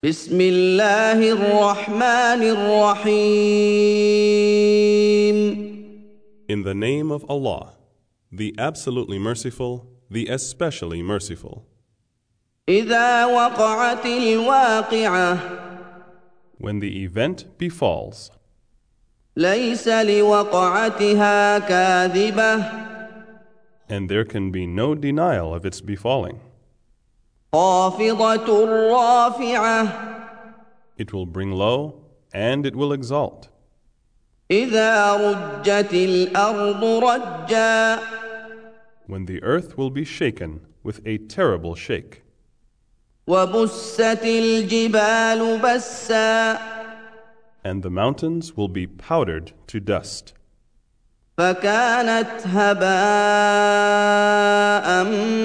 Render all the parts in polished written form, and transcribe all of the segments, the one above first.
بسم الله الرحمن الرحيم. In the name of Allah, the absolutely merciful, the especially merciful. إذا وقعت الواقعة When the event befalls, ليس لوقعتها كاذبة and there can be no denial of its befalling. خافضة رافعة It will bring low and it will exalt. إذا رجت الأرض رجا When the earth will be shaken with a terrible shake, وبست الجبال بسا and the mountains will be powdered to dust, فكانت هباء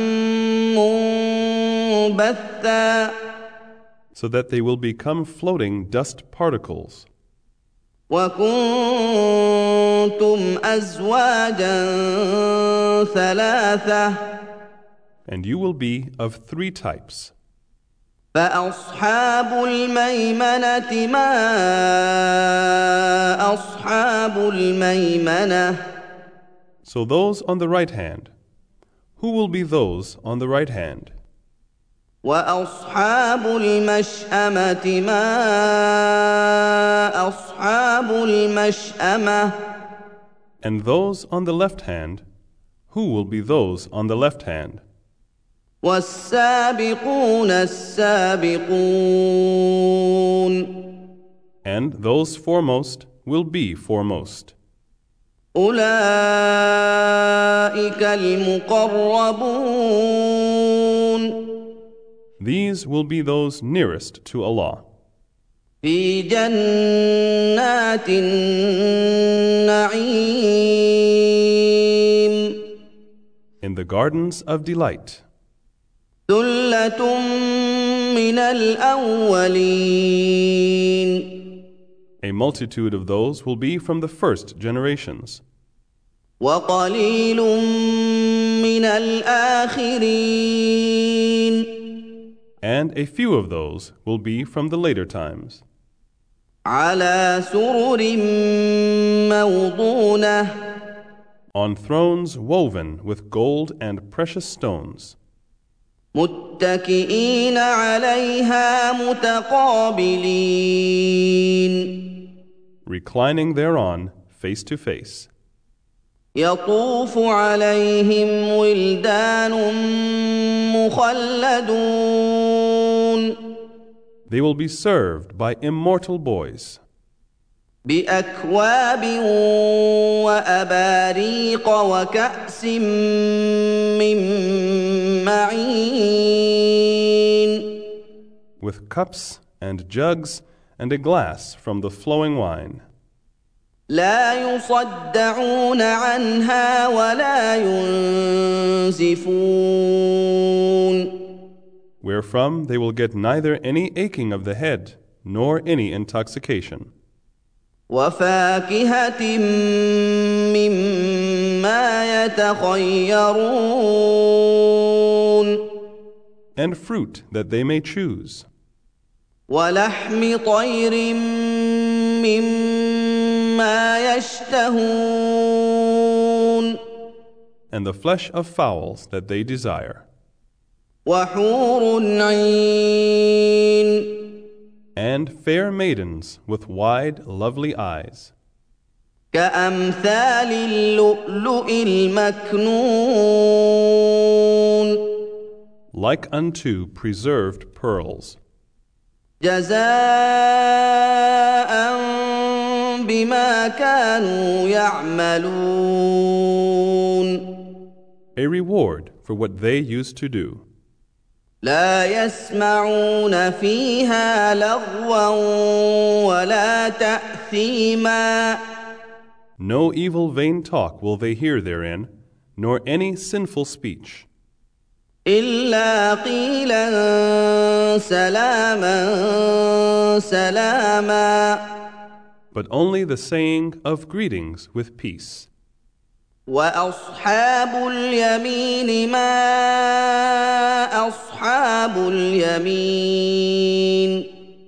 منبثا so that they will become floating dust particles. وكنتم أزواجا ثلاثة And you will be of three types. فأصحاب الميمنة ما أصحاب الميمنة So those on the right hand, who will be those on the right hand? وأصحاب المشأمة ما أصحاب المشأمة And those on the left hand, who will be those on the left hand? والسابقون السابقون And those foremost will be foremost. أولئك المقربون These will be those nearest to Allah في جنات النعيم in the gardens of delight. ثلة من الأولين A multitude of those will be from the first generations, وقليل من الآخرين and a few of those will be from the later times, على سرر موضونة on thrones woven with gold and precious stones, متكئين عليها متقابلين reclining thereon face to face. يطوف عليهم ولدان مخلدون They will be served by immortal boys بأكواب وأباريق وكأس من معين with cups and jugs and a glass from the flowing wine. لا يصدعون عنها ولا ينزفون Wherefrom they will get neither any aching of the head nor any intoxication, وفاكهة مما يتخيرون and fruit that they may choose, ولحم طير مما يشتهون and the flesh of fowls that they desire, وحور عين and fair maidens with wide, lovely eyes, كأمثال اللؤلؤ المكنون like unto preserved pearls, جزاء بما كانوا يعملون a reward for what they used to do. لا يسمعون فيها لغوا ولا تأثيما No evil vain talk will they hear therein, nor any sinful speech, إلا قيلا سلاما سلاما but only the saying of greetings with peace. وأصحاب اليمين ما أصحاب اليمين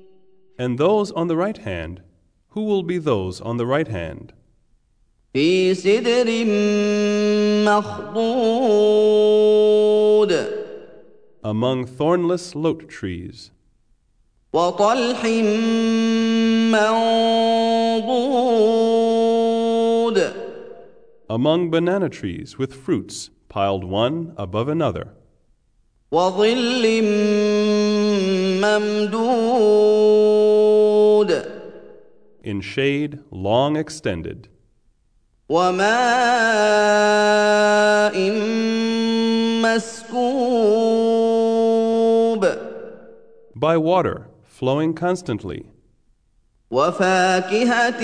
And those on the right hand, who will be those on the right hand? في سدر مخضود Among thornless lote trees, وطلح منضود among banana trees with fruits piled one above another, وظل ممدود in shade long extended, وماء مسكوب by water flowing constantly, وفاكهة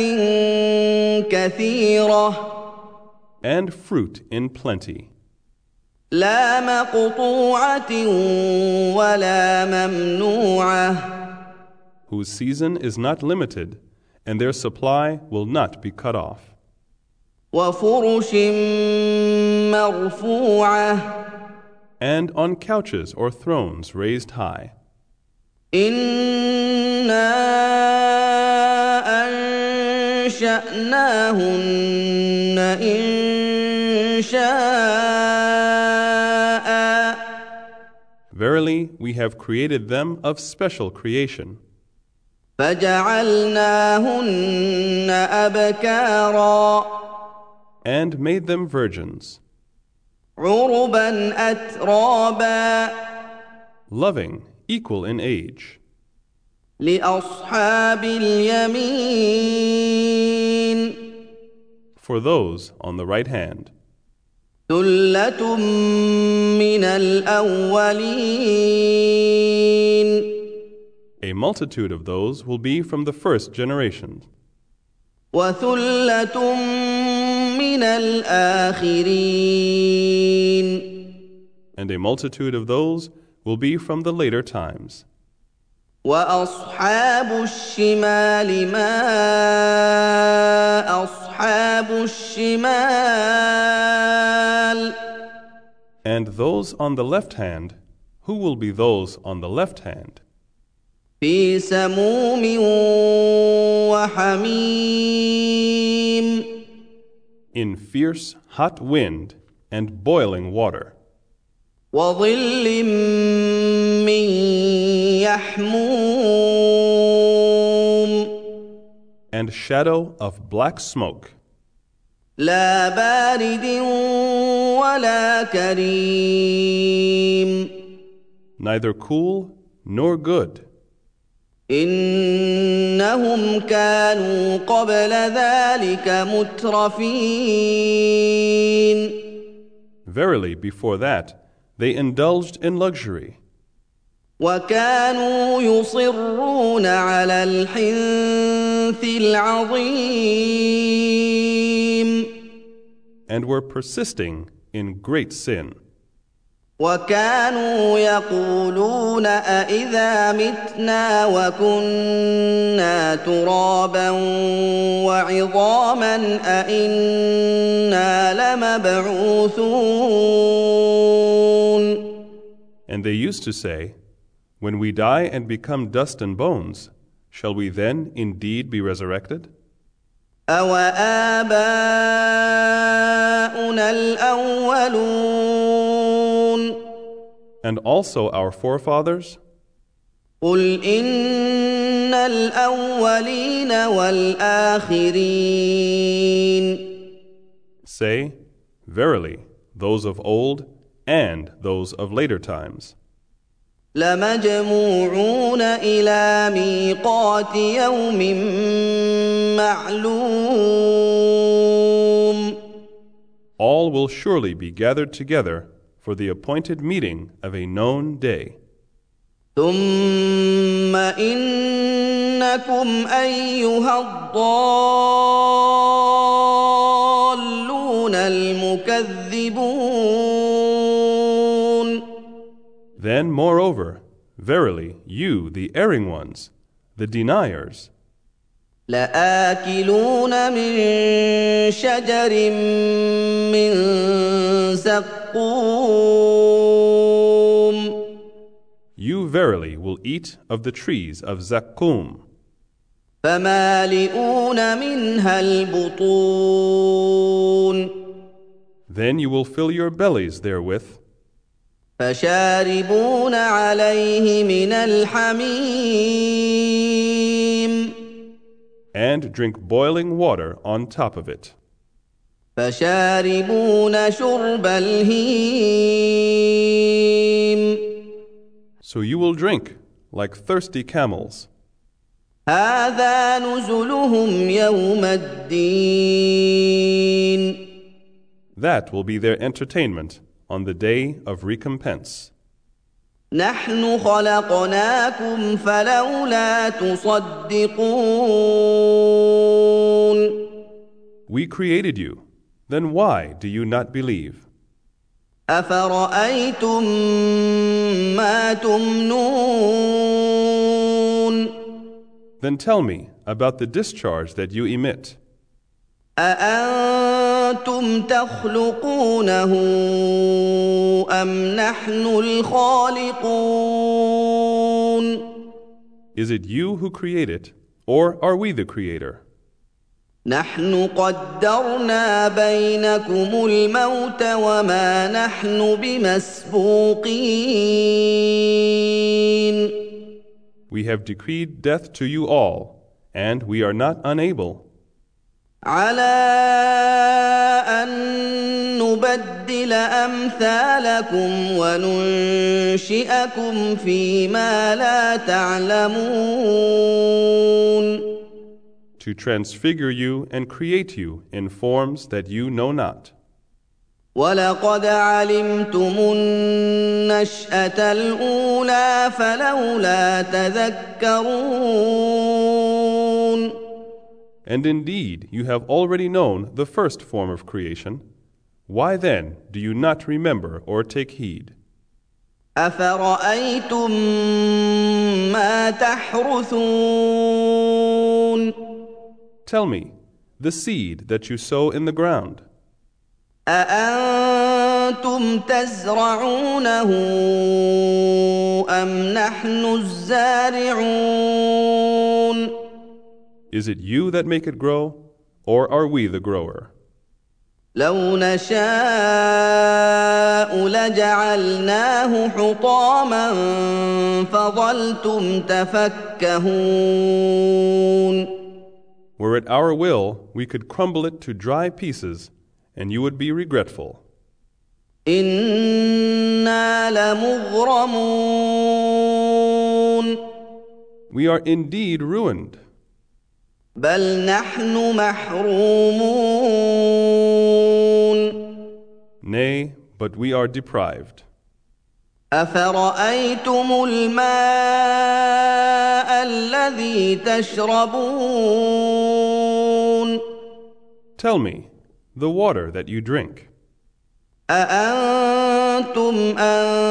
كثيرة and fruit in plenty, لا مقطوعة ولا ممنوعة whose season is not limited, and their supply will not be cut off, وفرش مرفوعة and on couches or thrones raised high. إنا أنشأناهن إنشاء Verily, we have created them of special creation, فجعلناهن أبكارا and made them virgins, عربا أترابا loving, equal in age, لأصحاب اليمين for those on the right hand. ثلة من الأولين A multitude of those will be from the first generation, وثلة من الآخرين and a multitude of those will be from the later times. وأصحاب الشمال ما أصحاب الشمال And those on the left hand, who will be those on the left hand? في سموم وحميم In fierce, hot wind and boiling water, وظل من يحموم and shadow of black smoke, لا بارد ولا كريم neither cool nor good. إنهم كانوا قبل ذلك مترفين Verily, before that, they indulged in luxury, وكانوا يصرون على الحنث العظيم and were persisting in great sin. وكانوا يقولون أإذا متنا وكنا ترابا وعظاما أإنا لمبعوثون And they used to say, when we die and become dust and bones, shall we then indeed be resurrected? أَوَآبَاؤُنَا الْأَوَّلُونَ And also our forefathers? قُلْ إِنَّ الْأَوَّلِينَ وَالْآخِرِينَ Say, verily, those of old and those of later times. لَمَجْمُوعُونَ إِلَى مِيقَاتِ يَوْمٍ مَّعْلُومٍ All will surely be gathered together for the appointed meeting of a known day. ثُمَّ إِنَّكُمْ أَيُّهَا الضَّالُّونَ الْمُكَذِّبُونَ Then, moreover, verily, you, the erring ones, the deniers, لآكلون من شجر من زقوم you verily will eat of the trees of Zakkum, فمالئون منها البطون Then you will fill your bellies therewith, فشاربون عليه من الحميم and drink boiling water on top of it. فشاربون شرب الهيم So you will drink like thirsty camels. هذا نزلهم يوم الدين That will be their entertainment on the day of recompense. نحن خلقناكم فلولا تصدقون We created you. Then why do you not believe? أفرأيتم ما تمنون Then tell me about the discharge that you emit. أأنتم تخلقونه أم نحن الخالقون Is it you who create it, or are we the creator? نحن قدرنا بينكم الموت وما نحن بمسبوقين We have decreed death to you all, and we are not unable على أن نبدل أمثالكم وننشئكم فيما لا تعلمون to transfigure you and create you in forms that you know not. ولقد علمتم النشأة الأولى فلولا تذكرون And indeed, you have already known the first form of creation. Why then do you not remember or take heed? أفرأيتم ما تحرثون Tell me, the seed that you sow in the ground, أأنتم تزرعونه أم نحن الزارعون is it you that make it grow, or are we the grower? لو نشاء لجعلناه حطاما فظلتم تفكهون Were it our will, we could crumble it to dry pieces, and you would be regretful. إنا لمغرمون We are indeed ruined. بل نحن محرومون Nay, but we are deprived. أفرأيتم الماء الذي تشربون Tell me, the water that you drink, أأنتم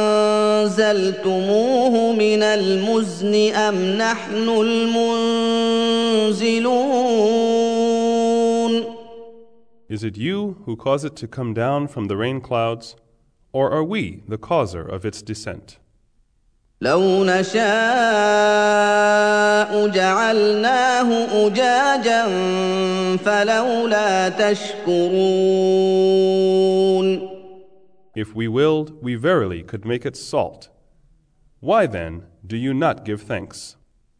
أنزلتموه من المزن أم نحن المنزلون is it you who cause it to come down from the rain clouds, or are we the causer of its descent? لو نشاء جعلناه أجاجا فلولا تشكرون If we willed, we verily could make it salt. Why then do you not give thanks?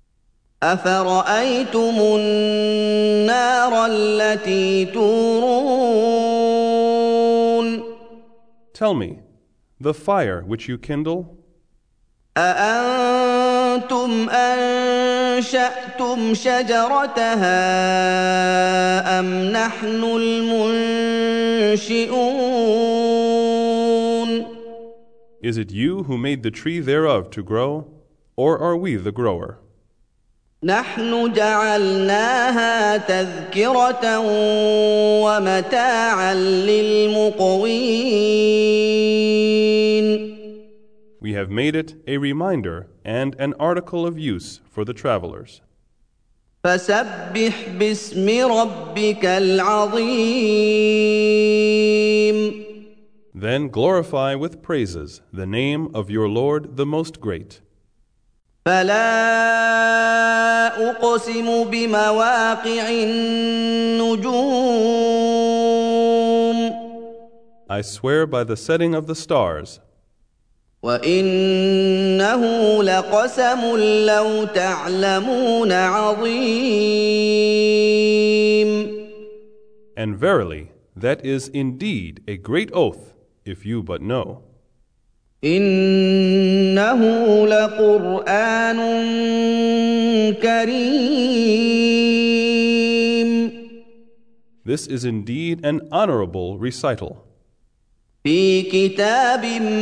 أفرأيتم النار التي تورون Tell me, the fire which you kindle, أأنتم أنشأتم شجرتها أم نحن المنشئون is it you who made the tree thereof to grow, or are we the grower? نحن جعلناها تذكرة ومتاعا للمقوين We have made it a reminder and an article of use for the travelers. فسبح باسم ربك العظيم Then glorify with praises the name of your Lord the Most Great. فلا أقسم بمواقع النجوم I swear by the setting of the stars, وإنه لقسم لو تعلمون عظيم and verily, that is indeed a great oath, if you but know. إنه لقرآن كريم This is indeed an honorable recital, في كتاب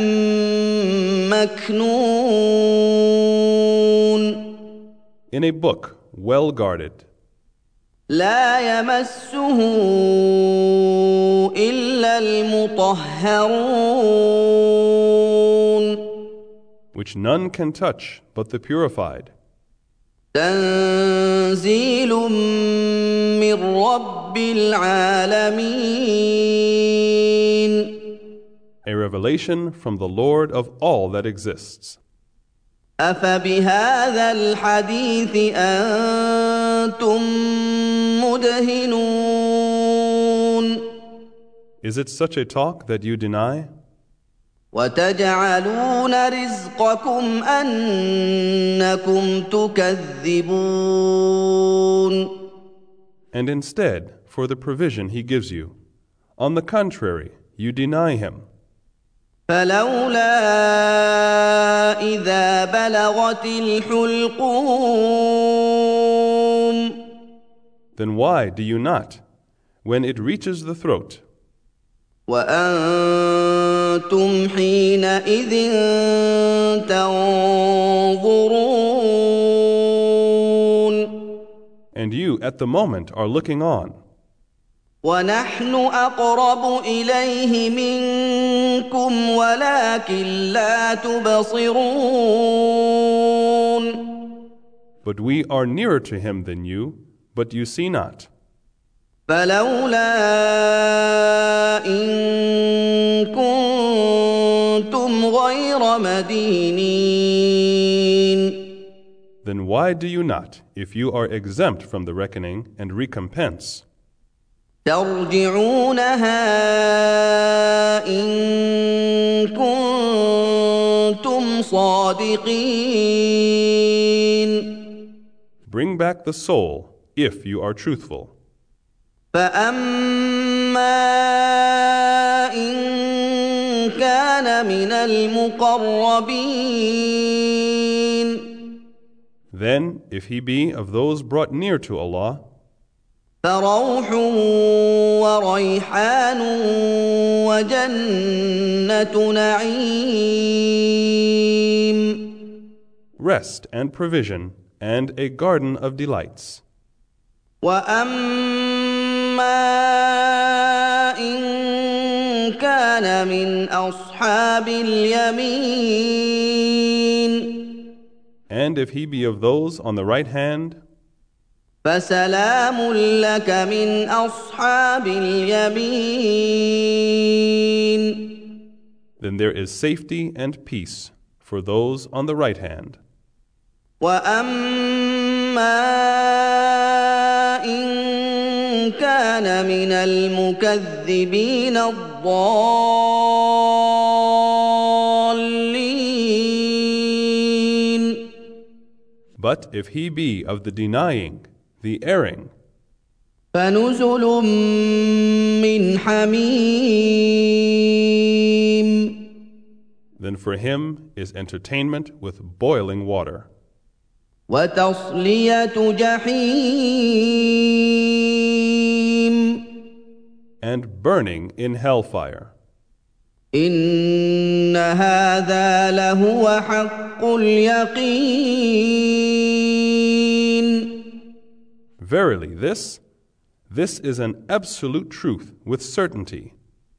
مكنون in a book well guarded, لا يمسه إلا المطهرون which none can touch but the purified, تنزيل من رب العالمين a revelation from the Lord of all that exists. أفبهذا الحديث أنتم مدهنون Is it such a talk that you deny? وتجعلون رزقكم أنكم تكذبون And instead, for the provision he gives you, on the contrary, you deny him. فلولا إذا بلغت الحلقوم Then why do you not, when it reaches the throat, وأنتم حينئذ تنظرون and you at the moment are looking on, ونحن أقرب إليه منكم ولكن لا تبصرون but we are nearer to him than you, but you see not. فلولا إن كنتم غير مدينين Then why do you not, if you are exempt from the reckoning and recompense, ترجعونها إن كنتم صادقين bring back the soul if you are truthful? فأما إن كان من المقربين Then, if he be of those brought near to Allah, فروح وريحان وجنة نعيم rest and provision and a garden of delights. وأما إن كان من أصحاب اليمين And if he be of those on the right hand, فسلام لك من أصحاب اليمين then there is safety and peace for those on the right hand. وأما إن كان من المكذبين الضالين But if he be of the denying, the erring, فنزل من حميم then for him is entertainment with boiling water, وتصلية جحيم and burning in hellfire. إن هذا لهو حق اليقين Verily, this is an absolute truth with certainty.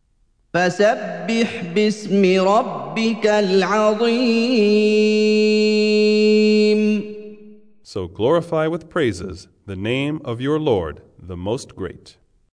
فسبح باسم ربك العظيم So glorify with praises the name of your Lord, the Most Great.